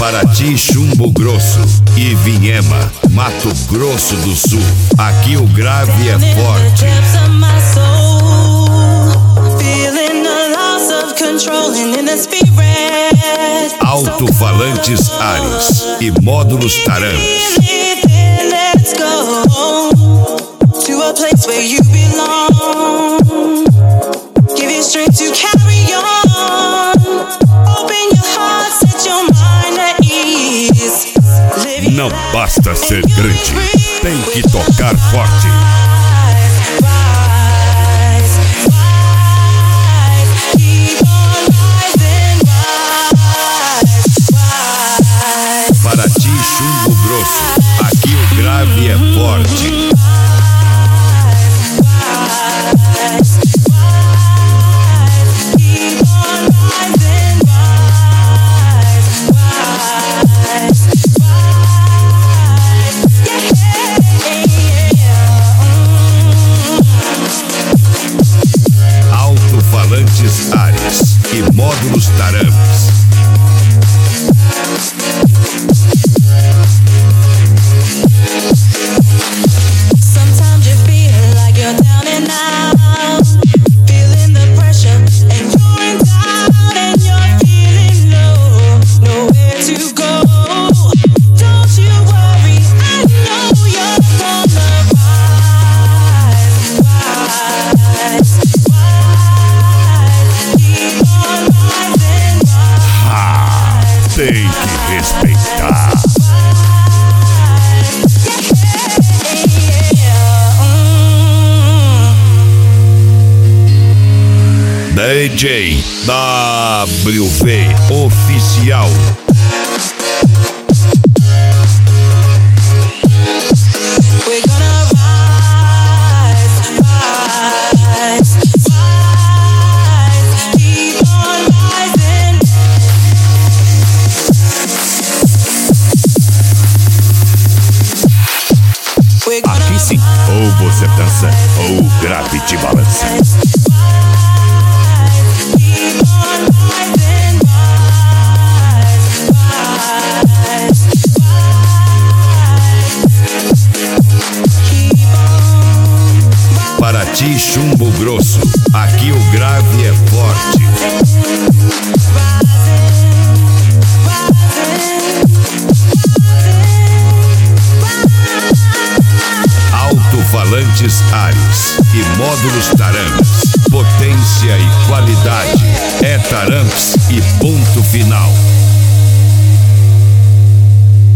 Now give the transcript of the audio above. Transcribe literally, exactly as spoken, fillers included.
Paraty, Chumbo Grosso e Vinhema, Mato Grosso do Sul. Aqui o grave é forte. Alto-falantes Ares e módulos Taramis. To a place where you belong. Give you strength to carry on. Open your heart, set your mind at ease. Não basta ser grande, tem que tocar forte. Paraty, Chumbo Grosso, aqui o grave é forte. Alto-falantes Ares e módulos Taramis. Sometimes you feel like you're down and out, feeling the pressure, and you're in doubt, and you're feeling low, nowhere to go. Don't you worry, I know you're gonna rise, rise, rise, keep on rising, rise. Ah, tem que respeitar. D J W V Oficial. We're gonna rise, rise, rise, keep on rising. We're gonna Aqui sim, ou você dança ou o grave te balança. keep on rising, rise, rise, rise, keep on Paraty, Chumbo Grosso, aqui o grave é forte. Alto-falantes Ares e módulos Taramis. Potência e qualidade é Taramis e ponto final.